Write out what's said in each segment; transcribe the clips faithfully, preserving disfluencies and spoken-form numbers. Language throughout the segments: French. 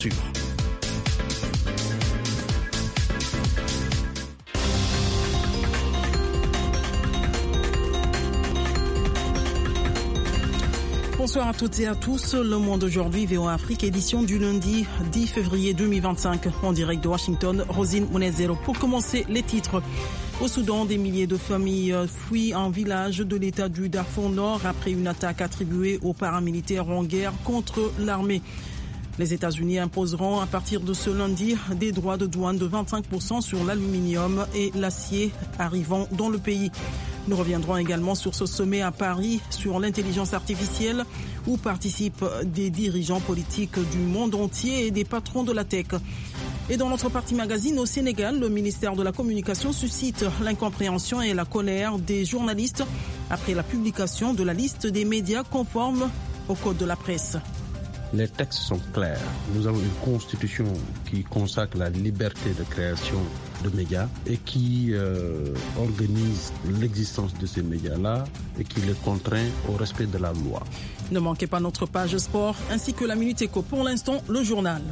Bonsoir à toutes et à tous. Le Monde aujourd'hui, V O A Afrique, édition du lundi dix février deux mille vingt-cinq. En direct de Washington, Rosine Mounezero. Pour commencer, les titres. Au Soudan, des milliers de familles fuient un village de l'État du Darfour Nord après une attaque attribuée aux paramilitaires en guerre contre l'armée. Les États-Unis imposeront à partir de ce lundi des droits de douane de vingt-cinq pour cent sur l'aluminium et l'acier arrivant dans le pays. Nous reviendrons également sur ce sommet à Paris sur l'intelligence artificielle où participent des dirigeants politiques du monde entier et des patrons de la tech. Et dans notre partie magazine, au Sénégal, le ministère de la Communication suscite l'incompréhension et la colère des journalistes après la publication de la liste des médias conformes au code de la presse. Les textes sont clairs. Nous avons une constitution qui consacre la liberté de création de médias et qui euh, organise l'existence de ces médias-là et qui les contraint au respect de la loi. Ne manquez pas notre page sport ainsi que la Minute Éco. Pour l'instant, le journal.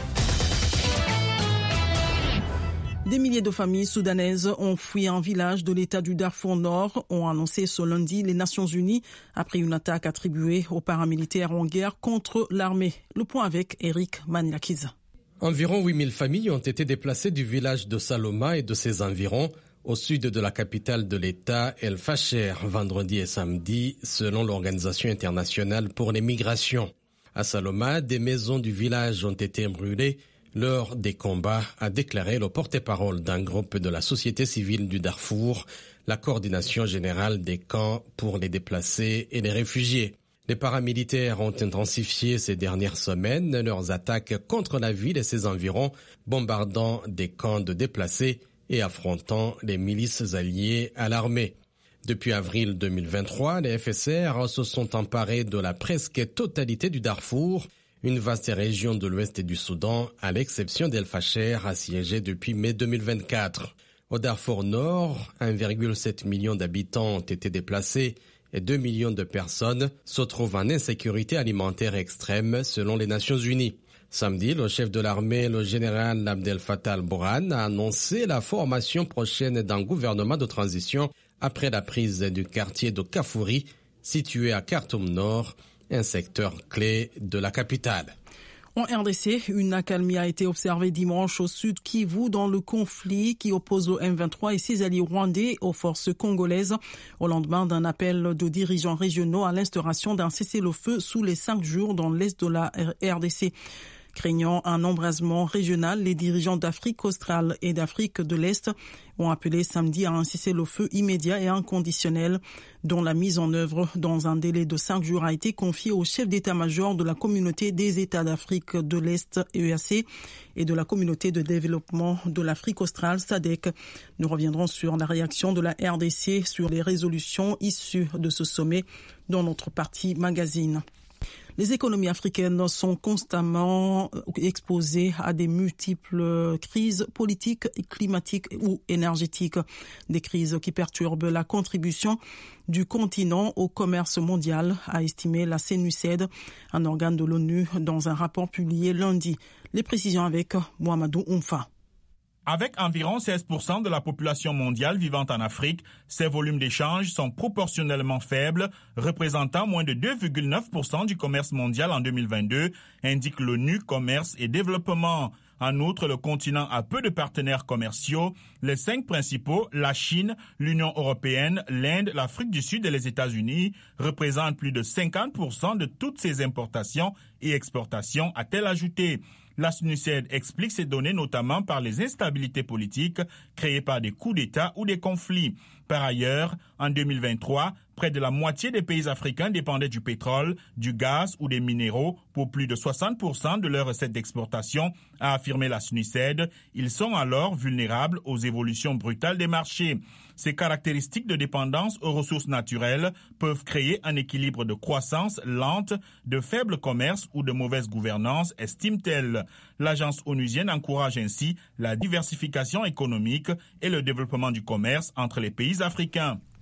Des milliers de familles soudanaises ont fui un village de l'État du Darfour Nord, ont annoncé ce lundi les Nations Unies après une attaque attribuée aux paramilitaires en guerre contre l'armée. Le point avec Eric Manilakiza. Environ huit mille familles ont été déplacées du village de Saloma et de ses environs au sud de la capitale de l'État, El Fasher, vendredi et samedi, selon l'Organisation internationale pour les migrations. À Saloma, des maisons du village ont été brûlées lors des combats, a déclaré le porte-parole d'un groupe de la société civile du Darfour, la coordination générale des camps pour les déplacés et les réfugiés. Les paramilitaires ont intensifié ces dernières semaines leurs attaques contre la ville et ses environs, bombardant des camps de déplacés et affrontant les milices alliées à l'armée. Depuis avril deux mille vingt-trois, les F S R se sont emparés de la presque totalité du Darfour, une vaste région de l'ouest du Soudan, à l'exception d'El Fasher, assiégée depuis mai deux mille vingt-quatre. Au Darfour Nord, un virgule sept million d'habitants ont été déplacés et deux millions de personnes se trouvent en insécurité alimentaire extrême selon les Nations Unies. Samedi, le chef de l'armée, le général Abdel Fattah al-Burhan, a annoncé la formation prochaine d'un gouvernement de transition après la prise du quartier de Kafouri, situé à Khartoum Nord, un secteur clé de la capitale. En R D C, une accalmie a été observée dimanche au sud Kivu dans le conflit qui oppose le M vingt-trois et ses alliés rwandais aux forces congolaises au lendemain d'un appel de dirigeants régionaux à l'instauration d'un cessez-le-feu sous les cinq jours dans l'est de la R D C. Craignant un embrasement régional, les dirigeants d'Afrique australe et d'Afrique de l'Est ont appelé samedi à un cessez-le-feu immédiat et inconditionnel dont la mise en œuvre dans un délai de cinq jours a été confiée au chef d'état-major de la communauté des États d'Afrique de l'Est E A C et de la communauté de développement de l'Afrique australe S A D C. Nous reviendrons sur la réaction de la R D C sur les résolutions issues de ce sommet dans notre partie magazine. Les économies africaines sont constamment exposées à des multiples crises politiques, climatiques ou énergétiques. Des crises qui perturbent la contribution du continent au commerce mondial, a estimé la CNUSED, un organe de l'ONU, dans un rapport publié lundi. Les précisions avec Mohamedou Oumfa. Avec environ seize pour cent de la population mondiale vivant en Afrique, ces volumes d'échanges sont proportionnellement faibles, représentant moins de deux virgule neuf pour cent du commerce mondial en deux mille vingt-deux, indique l'ONU Commerce et Développement. En outre, le continent a peu de partenaires commerciaux. Les cinq principaux, la Chine, l'Union européenne, l'Inde, l'Afrique du Sud et les États-Unis, représentent plus de cinquante pour cent de toutes ces importations et exportations, a-t-elle ajouté. La SNUSED explique ces données notamment par les instabilités politiques créées par des coups d'État ou des conflits. Par ailleurs, en deux mille vingt-trois, près de la moitié des pays africains dépendaient du pétrole, du gaz ou des minéraux pour plus de soixante pour cent de leurs recettes d'exportation, a affirmé la SNUSED. Ils sont alors vulnérables aux évolutions brutales des marchés. Ces caractéristiques de dépendance aux ressources naturelles peuvent créer un équilibre de croissance lente, de faible commerce ou de mauvaise gouvernance, estime-t-elle. L'agence onusienne encourage ainsi la diversification économique et le développement du commerce entre les pays africains.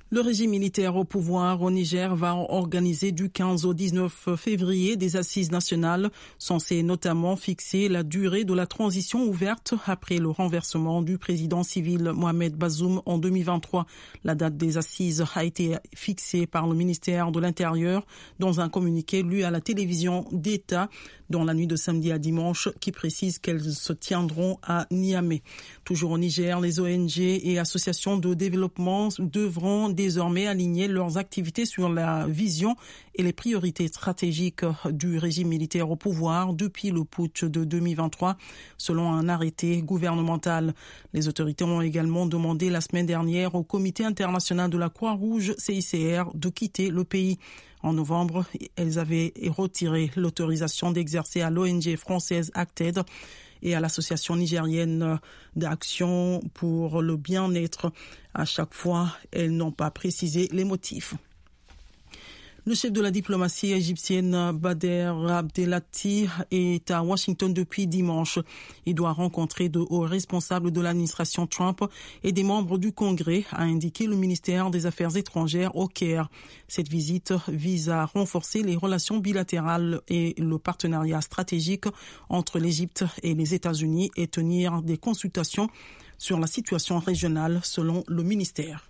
Le régime militaire au pouvoir au Niger va organiser du quinze au dix-neuf février des assises nationales censées notamment fixer la durée de la transition ouverte après le renversement du président civil Mohamed Bazoum en deux mille vingt-trois. La date des assises a été fixée par le ministère de l'Intérieur dans un communiqué lu à la télévision d'État dans la nuit de samedi à dimanche qui précise qu'elles se tiendront à Niamey. Toujours au Niger, les O N G et associations de développement devront désormais aligner leurs activités sur la vision et les priorités stratégiques du régime militaire au pouvoir depuis le putsch de deux mille vingt-trois, selon un arrêté gouvernemental. Les autorités ont également demandé la semaine dernière au Comité international de la Croix-Rouge, C I C R, de quitter le pays. En novembre, elles avaient retiré l'autorisation d'exercer à l'O N G française Acted et à l'association nigérienne d'action pour le bien-être. À chaque fois, elles n'ont pas précisé les motifs. Le chef de la diplomatie égyptienne, Bader Abdelati, est à Washington depuis dimanche. Il doit rencontrer de hauts responsables de l'administration Trump et des membres du Congrès, a indiqué le ministère des Affaires étrangères au Caire. Cette visite vise à renforcer les relations bilatérales et le partenariat stratégique entre l'Égypte et les États-Unis et tenir des consultations sur la situation régionale, selon le ministère.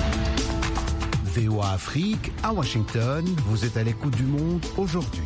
V O A Afrique, à Washington, vous êtes à l'écoute du monde aujourd'hui.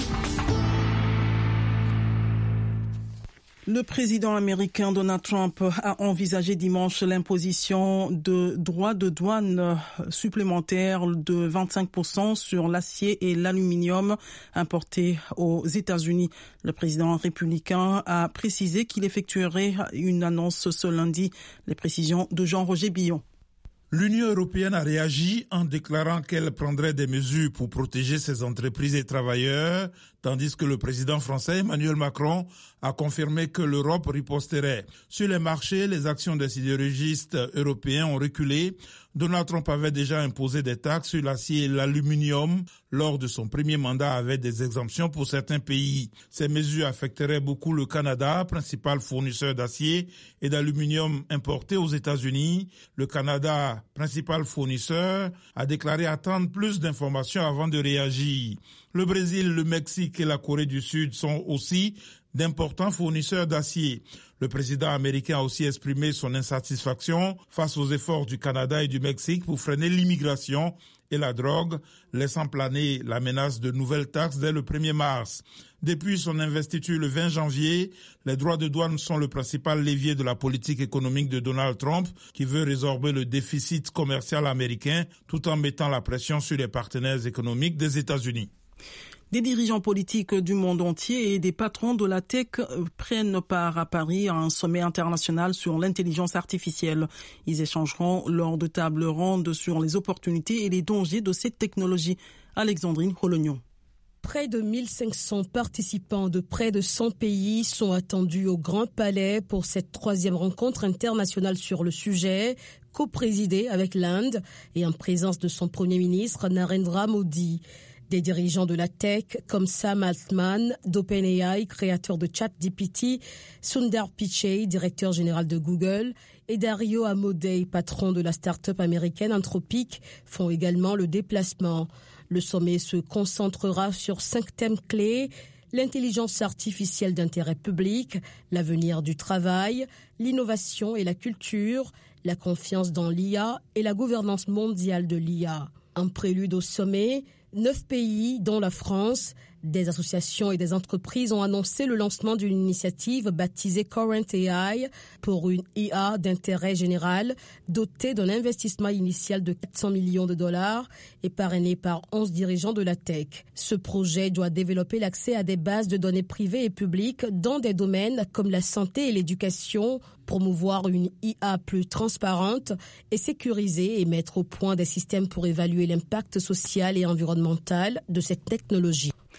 Le président américain Donald Trump a envisagé dimanche l'imposition de droits de douane supplémentaires de vingt-cinq pour cent sur l'acier et l'aluminium importés aux États-Unis. Le président républicain a précisé qu'il effectuerait une annonce ce lundi. Les précisions de Jean-Roger Billon. L'Union européenne a réagi en déclarant qu'elle prendrait des mesures pour protéger ses entreprises et travailleurs, tandis que le président français Emmanuel Macron a confirmé que l'Europe riposterait. Sur les marchés, les actions des sidérurgistes européens ont reculé. Donald Trump avait déjà imposé des taxes sur l'acier et l'aluminium lors de son premier mandat avec des exemptions pour certains pays. Ces mesures affecteraient beaucoup le Canada, principal fournisseur d'acier et d'aluminium importé aux États-Unis. Le Canada, principal fournisseur, a déclaré attendre plus d'informations avant de réagir. Le Brésil, le Mexique et la Corée du Sud sont aussi d'importants fournisseurs d'acier. Le président américain a aussi exprimé son insatisfaction face aux efforts du Canada et du Mexique pour freiner l'immigration et la drogue, laissant planer la menace de nouvelles taxes dès le premier mars. Depuis son investiture le vingt janvier, les droits de douane sont le principal levier de la politique économique de Donald Trump, qui veut résorber le déficit commercial américain tout en mettant la pression sur les partenaires économiques des États-Unis. Des dirigeants politiques du monde entier et des patrons de la tech prennent part à Paris à un sommet international sur l'intelligence artificielle. Ils échangeront lors de tables rondes sur les opportunités et les dangers de cette technologie. Alexandrine Rolognon. Près de mille cinq cents participants de près de cent pays sont attendus au Grand Palais pour cette troisième rencontre internationale sur le sujet, co-présidée avec l'Inde et en présence de son Premier ministre Narendra Modi. Des dirigeants de la tech comme Sam Altman d'OpenAI, créateur de ChatGPT, Sundar Pichai, directeur général de Google, et Dario Amodei, patron de la start-up américaine Anthropic, font également le déplacement. Le sommet se concentrera sur cinq thèmes clés: l'intelligence artificielle d'intérêt public, l'avenir du travail, l'innovation et la culture, la confiance dans l'I A et la gouvernance mondiale de l'I A. En prélude au sommet, neuf pays, dont la France, des associations et des entreprises ont annoncé le lancement d'une initiative baptisée Current A I pour une I A d'intérêt général dotée d'un investissement initial de quatre cents millions de dollars et parrainée par onze dirigeants de la tech. Ce projet doit développer l'accès à des bases de données privées et publiques dans des domaines comme la santé et l'éducation, promouvoir une I A plus transparente et sécurisée et mettre au point des systèmes pour évaluer l'impact social et environnemental de cette technologie.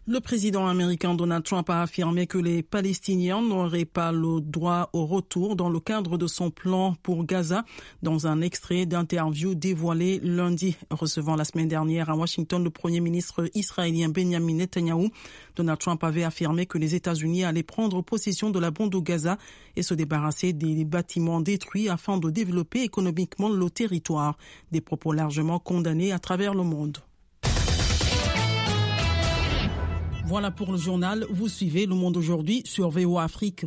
Le président américain Donald Trump a affirmé que les Palestiniens n'auraient pas le droit au retour dans le cadre de son plan pour Gaza, dans un extrait d'interview dévoilé lundi. Recevant la semaine dernière à Washington le premier ministre israélien Benjamin Netanyahou, Donald Trump avait affirmé que les États-Unis allaient prendre possession de la bande de Gaza et se débarrasser des bâtiments détruits afin de développer économiquement le territoire. Des propos largement condamnés à travers le monde. Voilà pour le journal. Vous suivez Le Monde aujourd'hui sur V O A Afrique.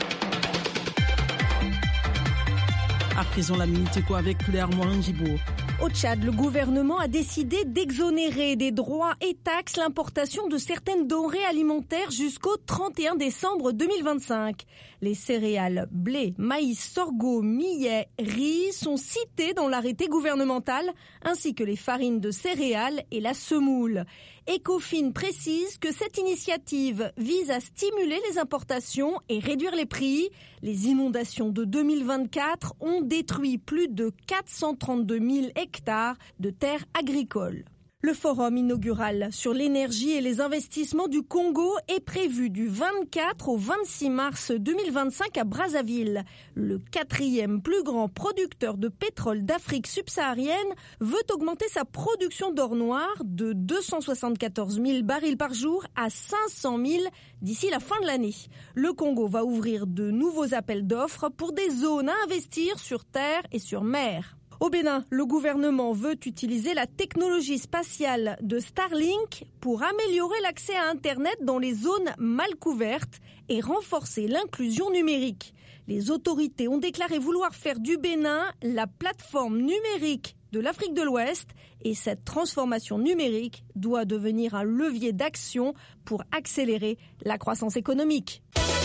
À présent, la Minute Éco avec Claire Morin-Gibaud. Au Tchad, le gouvernement a décidé d'exonérer des droits et taxes l'importation de certaines denrées alimentaires jusqu'au trente et un décembre deux mille vingt-cinq. Les céréales, blé, maïs, sorgho, millet, riz sont cités dans l'arrêté gouvernemental, ainsi que les farines de céréales et la semoule. Ecofin précise que cette initiative vise à stimuler les importations et réduire les prix. Les inondations de deux mille vingt-quatre ont détruit plus de quatre cent trente-deux mille hectares de terres agricoles. Le forum inaugural sur l'énergie et les investissements du Congo est prévu du vingt-quatre au vingt-six mars deux mille vingt-cinq à Brazzaville. Le quatrième plus grand producteur de pétrole d'Afrique subsaharienne veut augmenter sa production d'or noir de deux cent soixante-quatorze mille barils par jour à cinq cent mille d'ici la fin de l'année. Le Congo va ouvrir de nouveaux appels d'offres pour des zones à investir sur terre et sur mer. Au Bénin, le gouvernement veut utiliser la technologie spatiale de Starlink pour améliorer l'accès à Internet dans les zones mal couvertes et renforcer l'inclusion numérique. Les autorités ont déclaré vouloir faire du Bénin la plateforme numérique de l'Afrique de l'Ouest et cette transformation numérique doit devenir un levier d'action pour accélérer la croissance économique.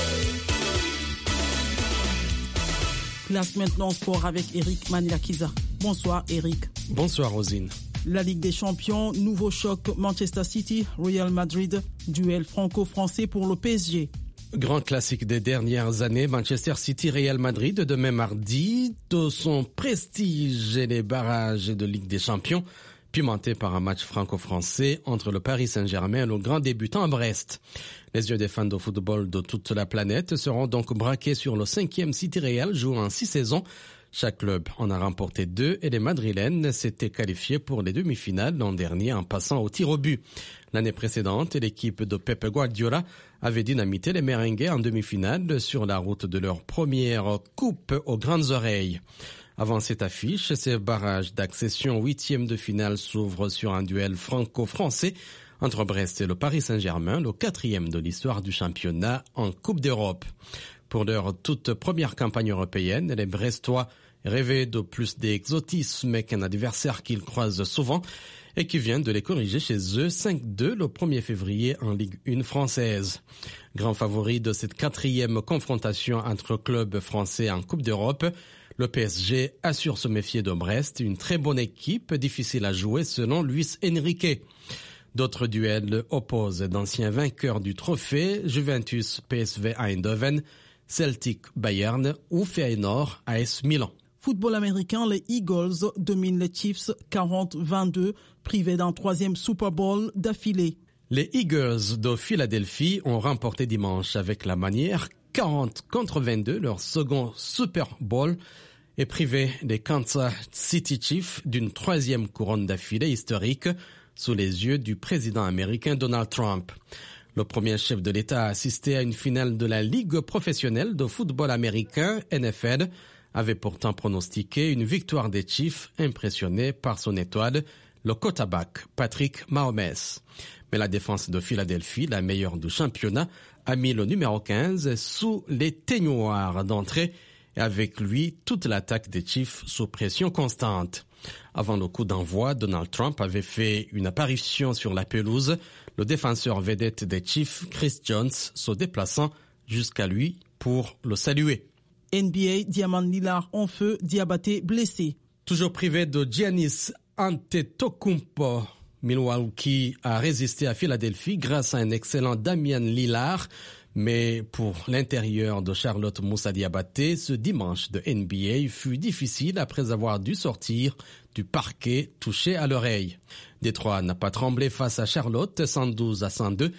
Place maintenant sport avec Eric Manilakiza. Bonsoir Eric. Bonsoir Rosine. La Ligue des Champions, nouveau choc Manchester City, Real Madrid, duel franco-français pour le P S G. Grand classique des dernières années, Manchester City, Real Madrid, demain mardi, de son prestige et les barrages de Ligue des Champions, pimenté par un match franco-français entre le Paris Saint-Germain et le grand débutant à Brest. Les yeux des fans de football de toute la planète seront donc braqués sur le cinquième City Real jouant en six saisons. Chaque club en a remporté deux et les Madrilènes s'étaient qualifiés pour les demi-finales l'an dernier en passant au tir au but. L'année précédente, l'équipe de Pep Guardiola avait dynamité les Merengues en demi-finale sur la route de leur première coupe aux grandes oreilles. Avant cette affiche, ces barrages d'accession huitième de finale s'ouvrent sur un duel franco-français entre Brest et le Paris Saint-Germain, le quatrième de l'histoire du championnat en Coupe d'Europe. Pour leur toute première campagne européenne, les Brestois rêvaient de plus d'exotisme qu'un adversaire qu'ils croisent souvent et qui vient de les corriger chez eux cinq deux le premier février en Ligue un française. Grand favori de cette quatrième confrontation entre clubs français en Coupe d'Europe, le P S G assure se méfier de Brest, une très bonne équipe, difficile à jouer selon Luis Enrique. D'autres duels opposent d'anciens vainqueurs du trophée, Juventus P S V Eindhoven, Celtic Bayern ou Feyenoord A S Milan. Football américain, les Eagles dominent les Chiefs quarante à vingt-deux, privés d'un troisième Super Bowl d'affilée. Les Eagles de Philadelphie ont remporté dimanche avec la manière quarante contre vingt-deux leur second Super Bowl et privé des Kansas City Chiefs d'une troisième couronne d'affilée historique sous les yeux du président américain Donald Trump. Le premier chef de l'État a assisté à une finale de la Ligue professionnelle de football américain, N F L, avait pourtant pronostiqué une victoire des Chiefs impressionné par son étoile, le quarterback Patrick Mahomes. Mais la défense de Philadelphie, la meilleure du championnat, a mis le numéro quinze sous les teignoirs d'entrée et avec lui toute l'attaque des Chiefs sous pression constante. Avant le coup d'envoi, Donald Trump avait fait une apparition sur la pelouse, le défenseur vedette des Chiefs, Chris Jones, se déplaçant jusqu'à lui pour le saluer. N B A, Diamant Lillard en feu, Diabaté blessé. Toujours privé de Giannis Antetokounmpo, Milwaukee a résisté à Philadelphie grâce à un excellent Damian Lillard. Mais pour l'intérieur de Charlotte Moussa Diabaté, ce dimanche de N B A fut difficile après avoir dû sortir du parquet touché à l'oreille. Détroit n'a pas tremblé face à Charlotte, cent douze à cent deux,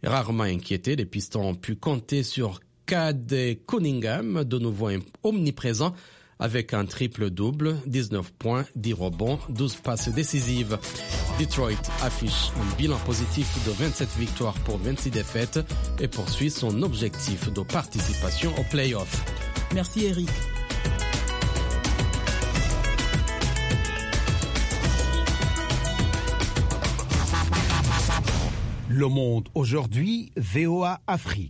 Rarement inquiétés, les Pistons ont pu compter sur Cade Cunningham, de nouveau omniprésent, avec un triple-double, dix-neuf points, dix rebonds, douze passes décisives. Detroit affiche un bilan positif de vingt-sept victoires pour vingt-six défaites et poursuit son objectif de participation aux playoffs. Merci Eric. Le Monde aujourd'hui, V O A Afrique.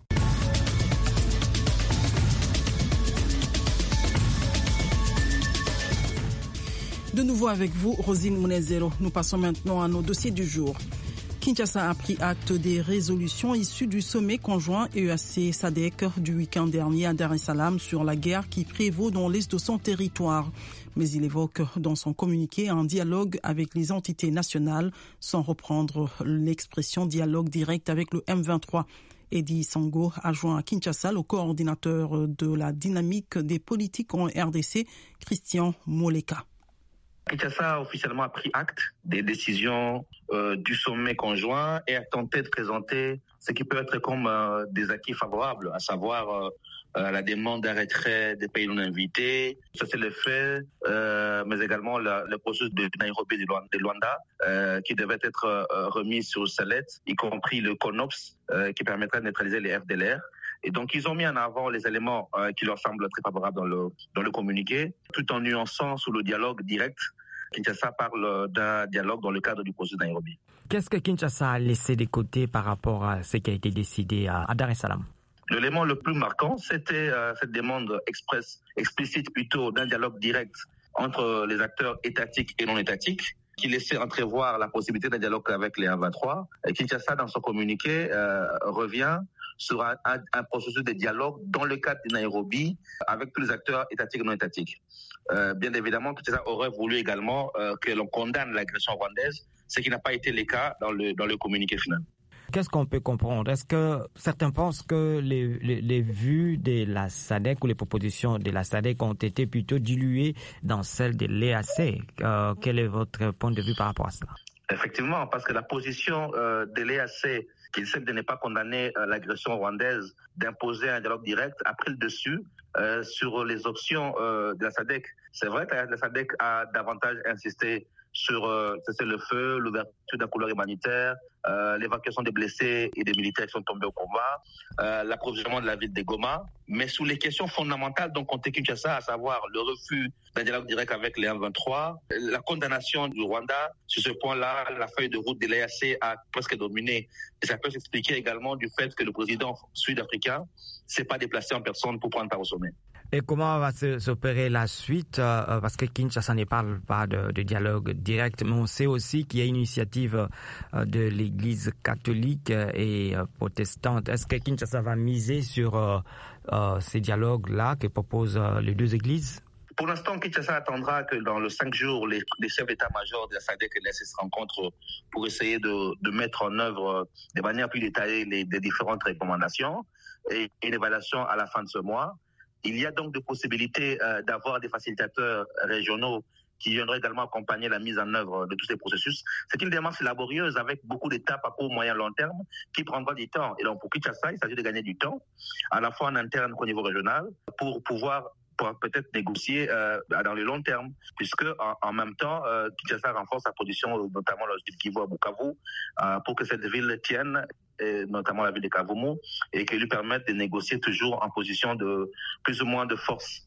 De nouveau avec vous, Rosine Mounezero. Nous passons maintenant à nos dossiers du jour. Kinshasa a pris acte des résolutions issues du sommet conjoint E E A C S A D C du week-end dernier à Dar es Salaam sur la guerre qui prévaut dans l'est de son territoire. Mais il évoque dans son communiqué un dialogue avec les entités nationales, sans reprendre l'expression dialogue direct avec le M vingt-trois. Eddy Sango a joint à Kinshasa le coordinateur de la dynamique des politiques en R D C, Christian Moleka. Kinshasa a officiellement pris acte des décisions euh, du sommet conjoint et a tenté de présenter ce qui peut être comme euh, des acquis favorables, à savoir euh, euh, la demande d'un retrait des pays non invités. Ça, c'est le fait, euh, mais également la, le processus de Nairobi de Luanda euh, qui devait être euh, remis sur sellette, y compris le CONOPS euh, qui permettrait de neutraliser les F D L R. Et donc, ils ont mis en avant les éléments euh, qui leur semblent très favorables dans le, dans le communiqué, tout en nuançant sous le dialogue direct. Kinshasa parle d'un dialogue dans le cadre du processus de Nairobi. Qu'est-ce que Kinshasa a laissé de côté par rapport à ce qui a été décidé à, à Dar es Salaam? L'élément le plus marquant, c'était euh, cette demande express, explicite plutôt, d'un dialogue direct entre les acteurs étatiques et non étatiques, qui laissait entrevoir la possibilité d'un dialogue avec les M vingt-trois. Et Kinshasa, dans son communiqué, euh, revient sur un, un, un processus de dialogue dans le cadre de Nairobi avec tous les acteurs étatiques et non étatiques. Euh, bien évidemment, Kinshasa aurait voulu également euh, que l'on condamne l'agression rwandaise, ce qui n'a pas été le cas dans le, dans le communiqué final. Qu'est-ce qu'on peut comprendre? Est-ce que certains pensent que les, les, les vues de la S A D C ou les propositions de la S A D C ont été plutôt diluées dans celles de l'E A C? Euh, quel est votre point de vue par rapport à cela? Effectivement, parce que la position euh, de l'E A C, qui essaie de ne pas condamner euh, l'agression rwandaise, d'imposer un dialogue direct, a pris le dessus euh, sur les options euh, de la S A D C. C'est vrai que la S A D C a davantage insisté sur euh, cessez-le-feu, l'ouverture d'un couloir humanitaire, euh, l'évacuation des blessés et des militaires qui sont tombés au combat, euh, l'approvisionnement de la ville de Goma, mais sous les questions fondamentales dont comptait Kinshasa, à savoir le refus d'un dialogue direct avec les M vingt-trois, la condamnation du Rwanda. Sur ce point-là, la feuille de route de l'E A C a presque dominé. Et ça peut s'expliquer également du fait que le président sud-africain s'est pas déplacé en personne pour prendre part au sommet. Et comment va s'opérer la suite? euh, Parce que Kinshasa ne parle pas de, de dialogue direct, mais on sait aussi qu'il y a une initiative euh, de l'Église catholique et euh, protestante. Est-ce que Kinshasa va miser sur euh, euh, ces dialogues-là que proposent euh, les deux églises? Pour l'instant, Kinshasa attendra que dans les cinq jours, les, les chefs d'état-major de la S A D C et de l'E A C se rencontrent pour essayer de, de mettre en œuvre de manière plus détaillée les, les différentes recommandations et une évaluation à la fin de ce mois. Il y a donc des possibilités euh, d'avoir des facilitateurs régionaux qui viendraient également accompagner la mise en œuvre de tous ces processus. C'est une démarche laborieuse avec beaucoup d'étapes à court, moyen, long terme qui prendra du temps. Et donc pour Kinshasa, il s'agit de gagner du temps, à la fois en interne qu'au niveau régional, pour pouvoir pour peut-être négocier euh, dans le long terme, puisque en, en même temps, euh, Kinshasa renforce sa position, notamment dans le Kivu à Bukavu, euh, pour que cette ville tienne, et notamment la ville de Kavumu, et qui lui permette de négocier toujours en position de plus ou moins de force.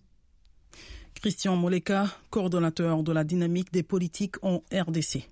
Christian Moleka, coordonnateur de la dynamique des politiques en R D C.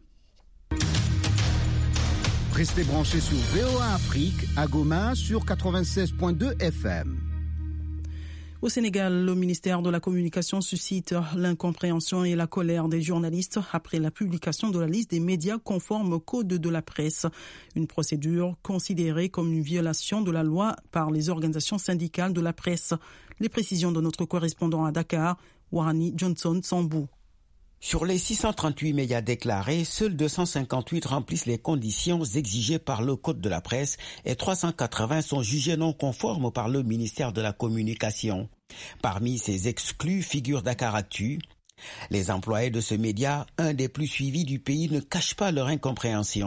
Restez branchés sur V O A Afrique à Goma sur quatre-vingt-seize virgule deux F M. Au Sénégal, le ministère de la Communication suscite l'incompréhension et la colère des journalistes après la publication de la liste des médias conformes au code de la presse. Une procédure considérée comme une violation de la loi par les organisations syndicales de la presse. Les précisions de notre correspondant à Dakar, Warani Johnson Sambou. Sur les six cent trente-huit médias déclarés, seuls deux cent cinquante-huit remplissent les conditions exigées par le Code de la presse et trois cent quatre-vingts sont jugés non conformes par le ministère de la Communication. Parmi ces exclus figure Dakaractu. Les employés de ce média, un des plus suivis du pays, ne cachent pas leur incompréhension.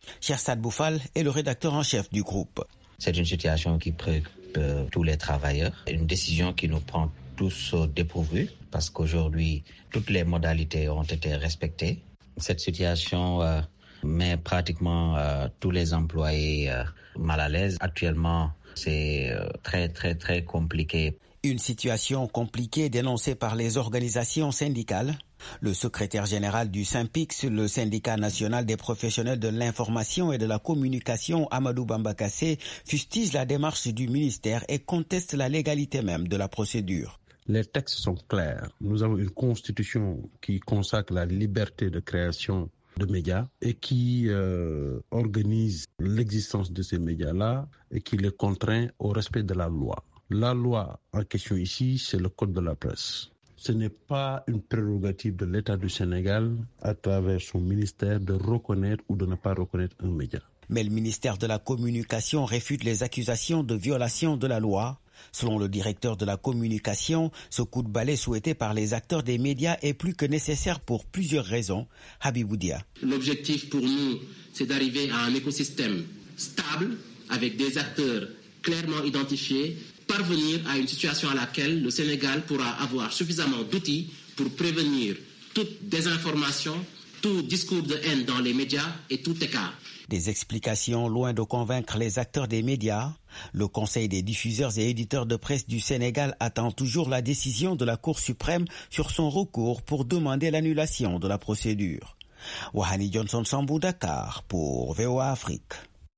Chersad Boufal est le rédacteur en chef du groupe. C'est une situation qui préoccupe tous les travailleurs, une décision qui nous prend tous au dépourvu parce qu'aujourd'hui, toutes les modalités ont été respectées. Cette situation euh, met pratiquement euh, tous les employés euh, mal à l'aise. Actuellement, c'est euh, très, très, très compliqué. Une situation compliquée dénoncée par les organisations syndicales. Le secrétaire général du SYNPICS, le syndicat national des professionnels de l'information et de la communication, Amadou Bambakassé, fustige la démarche du ministère et conteste la légalité même de la procédure. Les textes sont clairs. Nous avons une constitution qui consacre la liberté de création de médias et qui euh, organise l'existence de ces médias-là et qui les contraint au respect de la loi. La loi en question ici, c'est le code de la presse. Ce n'est pas une prérogative de l'État du Sénégal, à travers son ministère, de reconnaître ou de ne pas reconnaître un média. Mais le ministère de la Communication réfute les accusations de violation de la loi. Selon le directeur de la communication, ce coup de balai souhaité par les acteurs des médias est plus que nécessaire pour plusieurs raisons. Habibou Dia. L'objectif pour nous, c'est d'arriver à un écosystème stable, avec des acteurs clairement identifiés, parvenir à une situation à laquelle le Sénégal pourra avoir suffisamment d'outils pour prévenir toute désinformation, tout discours de haine dans les médias et tout écart. Des explications loin de convaincre les acteurs des médias. Le Conseil des diffuseurs et éditeurs de presse du Sénégal attend toujours la décision de la Cour suprême sur son recours pour demander l'annulation de la procédure. Wahani Johnson Sambou, Dakar pour V O A Afrique.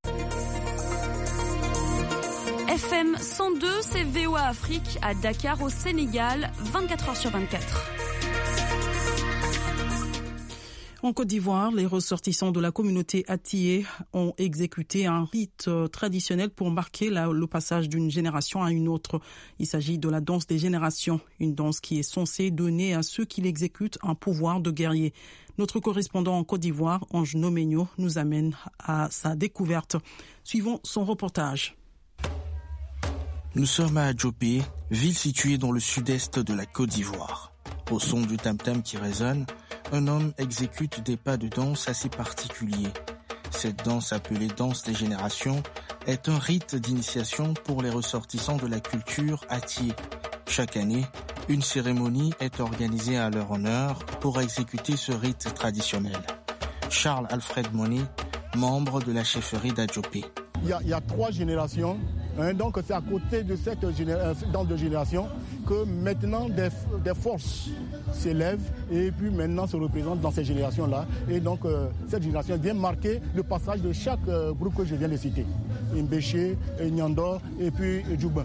F M cent deux, c'est V O A Afrique à Dakar au Sénégal, vingt-quatre heures sur vingt-quatre. En Côte d'Ivoire, les ressortissants de la communauté Attié ont exécuté un rite traditionnel pour marquer la, le passage d'une génération à une autre. Il s'agit de la danse des générations, une danse qui est censée donner à ceux qui l'exécutent un pouvoir de guerrier. Notre correspondant en Côte d'Ivoire, Ange Noménio, nous amène à sa découverte. Suivons son reportage. Nous sommes à Adjopé, ville située dans le sud-est de la Côte d'Ivoire. Au son du tam-tam qui résonne, un homme exécute des pas de danse assez particuliers. Cette danse appelée danse des générations est un rite d'initiation pour les ressortissants de la culture Attié. Chaque année, une cérémonie est organisée à leur honneur pour exécuter ce rite traditionnel. Charles Alfred Monet, membre de la chefferie d'Adjopé. Il y, a, il y a trois générations, hein, donc c'est à côté de cette danse de génération que maintenant des, des forces s'élèvent et puis maintenant se représentent dans ces générations-là. Et donc euh, cette génération vient marquer le passage de chaque euh, groupe que je viens de citer. Mbéché, Nyandor et puis Djouba.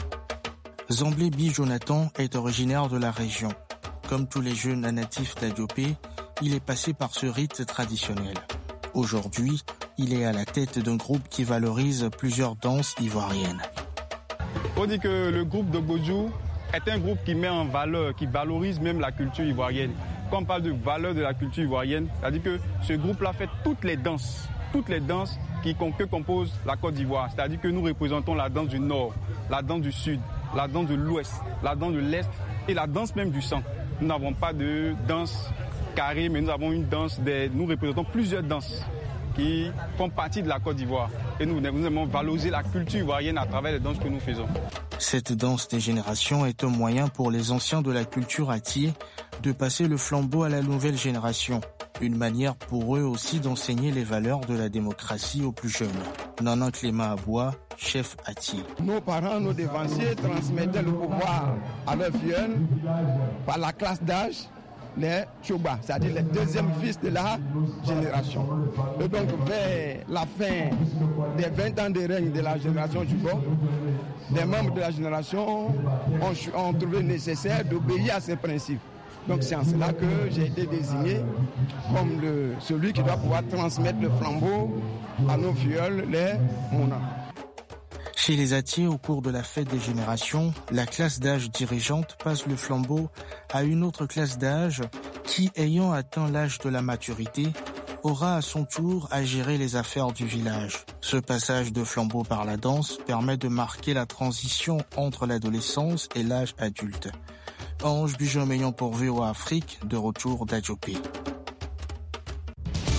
Zamblé Bi Jonathan est originaire de la région. Comme tous les jeunes natifs d'Adjopé, il est passé par ce rite traditionnel. Aujourd'hui, il est à la tête d'un groupe qui valorise plusieurs danses ivoiriennes. On dit que le groupe de Bojou est un groupe qui met en valeur, qui valorise même la culture ivoirienne. Quand on parle de valeur de la culture ivoirienne, c'est-à-dire que ce groupe-là fait toutes les danses, toutes les danses qui, que compose la Côte d'Ivoire. C'est-à-dire que nous représentons la danse du Nord, la danse du Sud, la danse de l'Ouest, la danse de l'Est et la danse même du sang. Nous n'avons pas de danse carrée, mais nous avons une danse, des, nous représentons plusieurs danses qui font partie de la Côte d'Ivoire. Et nous, nous aimons valoriser la culture ivoirienne à travers les danses que nous faisons. Cette danse des générations est un moyen pour les anciens de la culture Attié de passer le flambeau à la nouvelle génération. Une manière pour eux aussi d'enseigner les valeurs de la démocratie aux plus jeunes. Nana Clément Aboua, chef Attié. Nos parents, nos devanciers transmettaient le pouvoir à leurs filleuls par la classe d'âge, les Tchoba, c'est-à-dire les deuxièmes fils de la génération. Et donc, vers la fin des vingt ans de règne de la génération Djubo, les membres de la génération ont, ont trouvé nécessaire d'obéir à ces principes. Donc, c'est en cela que j'ai été désigné comme le, celui qui doit pouvoir transmettre le flambeau à nos filleuls, les Mona. Chez les Attié, au cours de la fête des générations, la classe d'âge dirigeante passe le flambeau à une autre classe d'âge qui, ayant atteint l'âge de la maturité, aura à son tour à gérer les affaires du village. Ce passage de flambeau par la danse permet de marquer la transition entre l'adolescence et l'âge adulte. Ange Bujon-Meillon pour V O A Afrique, de retour d'Adjopé.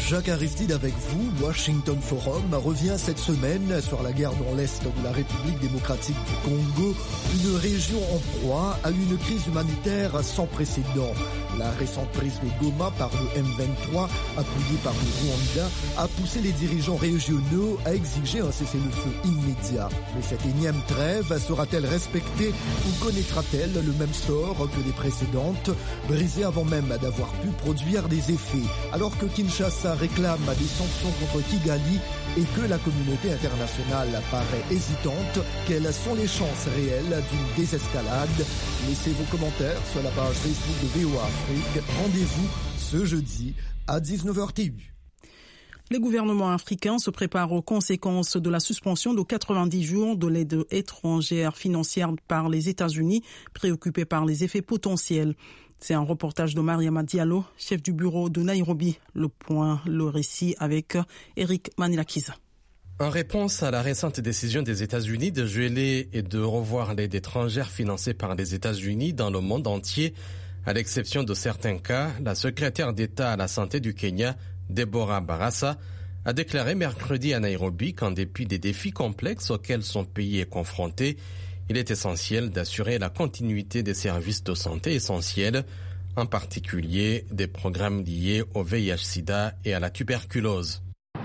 Jacques Aristide avec vous. Washington Forum revient cette semaine sur la guerre dans l'Est de la République démocratique du Congo, une région en proie à une crise humanitaire sans précédent. La récente prise de Goma par le M vingt-trois, appuyée par le Rwanda, a poussé les dirigeants régionaux à exiger un cessez-le-feu immédiat. Mais cette énième trêve sera-t-elle respectée ou connaîtra-t-elle le même sort que les précédentes, brisée avant même d'avoir pu produire des effets? Alors que Kinshasa réclame des sanctions contre Kigali et que la communauté internationale paraît hésitante, quelles sont les chances réelles d'une désescalade? Laissez vos commentaires sur la page Facebook de V O A Afrique. Rendez-vous ce jeudi à dix-neuf heures T U. Les gouvernements africains se préparent aux conséquences de la suspension de quatre-vingt-dix jours de l'aide étrangère financière par les États-Unis, préoccupés par les effets potentiels. C'est un reportage de Mariama Diallo, chef du bureau de Nairobi. Le point, le récit avec Eric Manilakiza. En réponse à la récente décision des États-Unis de geler et de revoir l'aide étrangère financée par les États-Unis dans le monde entier, à l'exception de certains cas, la secrétaire d'État à la santé du Kenya, Deborah Barassa, a déclaré mercredi à Nairobi qu'en dépit des défis complexes auxquels son pays est confronté, il est essentiel d'assurer la continuité des services de santé essentiels, en particulier des programmes liés au V I H sida et à la tuberculose.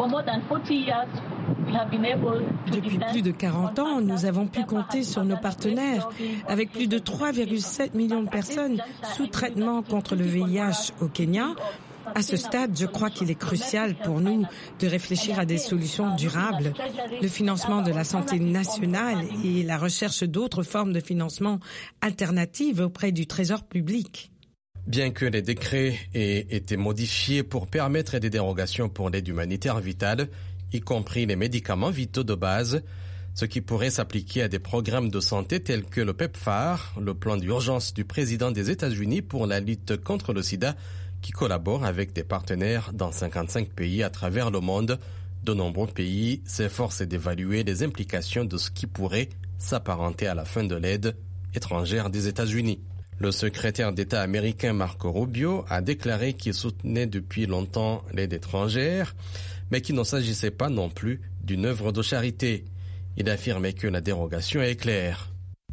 Depuis plus de quarante ans, nous avons pu compter sur nos partenaires. Avec plus de trois virgule sept millions de personnes sous traitement contre le V I H au Kenya, à ce stade, je crois qu'il est crucial pour nous de réfléchir à des solutions durables, le financement de la santé nationale et la recherche d'autres formes de financement alternatives auprès du Trésor public. Bien que les décrets aient été modifiés pour permettre des dérogations pour l'aide humanitaire vitale, y compris les médicaments vitaux de base, ce qui pourrait s'appliquer à des programmes de santé tels que le PEPFAR, le plan d'urgence du président des États-Unis pour la lutte contre le sida, qui collabore avec des partenaires dans cinquante-cinq pays à travers le monde. De nombreux pays s'efforcent d'évaluer les implications de ce qui pourrait s'apparenter à la fin de l'aide étrangère des États-Unis. Le secrétaire d'État américain Marco Rubio a déclaré qu'il soutenait depuis longtemps l'aide étrangère, mais qu'il ne s'agissait pas non plus d'une œuvre de charité. Il affirmait que la dérogation est claire.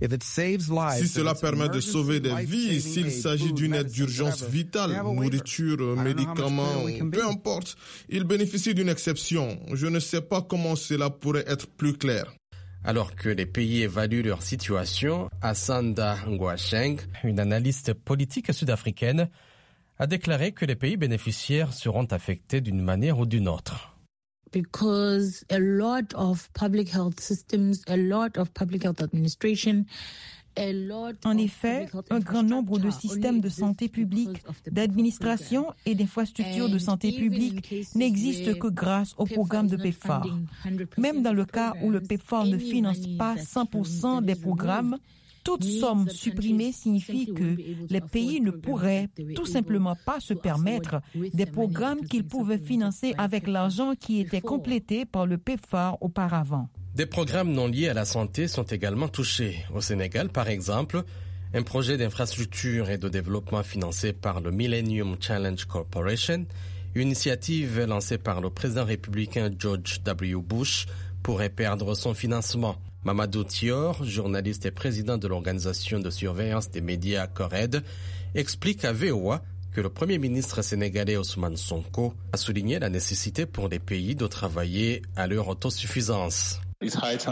Si cela permet de sauver des vies, s'il s'agit d'une aide d'urgence vitale, nourriture, médicaments, peu importe, il bénéficie d'une exception. Je ne sais pas comment cela pourrait être plus clair. Alors que les pays évaluent leur situation, Asanda Ngwasheng, une analyste politique sud-africaine, a déclaré que les pays bénéficiaires seront affectés d'une manière ou d'une autre. Because a lot of public health systems, a lot of public health administration, a lot En effet, un grand nombre de systèmes de santé publique, d'administration et d'infrastructures de santé publique n'existent que grâce au programme de PEPFAR. Même dans le cas où le PEPFAR ne finance pas cent pour cent des programmes, toute somme supprimée signifie que les pays ne pourraient tout simplement pas se permettre des programmes qu'ils pouvaient financer avec l'argent qui était complété par le PEPFAR auparavant. Des programmes non liés à la santé sont également touchés. Au Sénégal, par exemple, un projet d'infrastructure et de développement financé par le Millennium Challenge Corporation, une initiative lancée par le président républicain George W. Bush, pourrait perdre son financement. Mamadou Thior, journaliste et président de l'organisation de surveillance des médias CORED, explique à V O A que le Premier ministre sénégalais Ousmane Sonko a souligné la nécessité pour les pays de travailler à leur autosuffisance. Il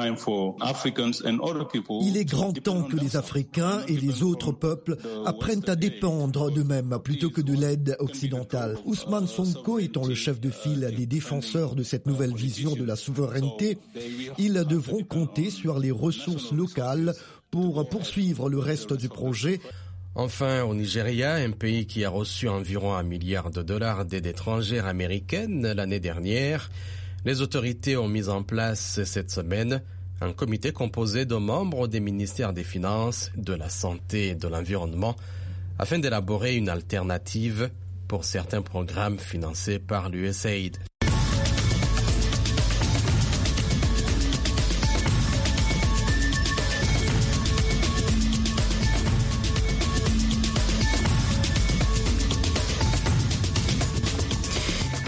est grand temps que les Africains et les autres peuples apprennent à dépendre d'eux-mêmes plutôt que de l'aide occidentale. Ousmane Sonko étant le chef de file des défenseurs de cette nouvelle vision de la souveraineté, ils devront compter sur les ressources locales pour poursuivre le reste du projet. Enfin, au Nigeria, un pays qui a reçu environ un milliard de dollars d'aide étrangère américaine l'année dernière, les autorités ont mis en place cette semaine un comité composé de membres des ministères des Finances, de la Santé et de l'Environnement afin d'élaborer une alternative pour certains programmes financés par l'U S A I D.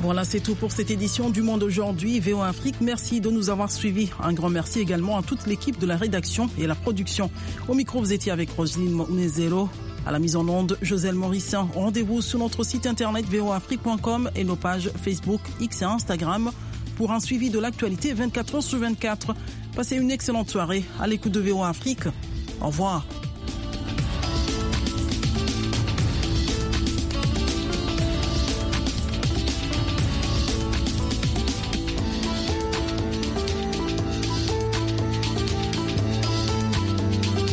Voilà, c'est tout pour cette édition du Monde aujourd'hui. V O A Afrique, merci de nous avoir suivis. Un grand merci également à toute l'équipe de la rédaction et la production. Au micro, vous étiez avec Roselyne Mounezero. À la mise en onde, Joselle Morissin. Rendez-vous sur notre site internet v o a afrique point com et nos pages Facebook, X et Instagram pour un suivi de l'actualité vingt-quatre heures sur vingt-quatre. Passez une excellente soirée à l'écoute de V O A Afrique. Au revoir.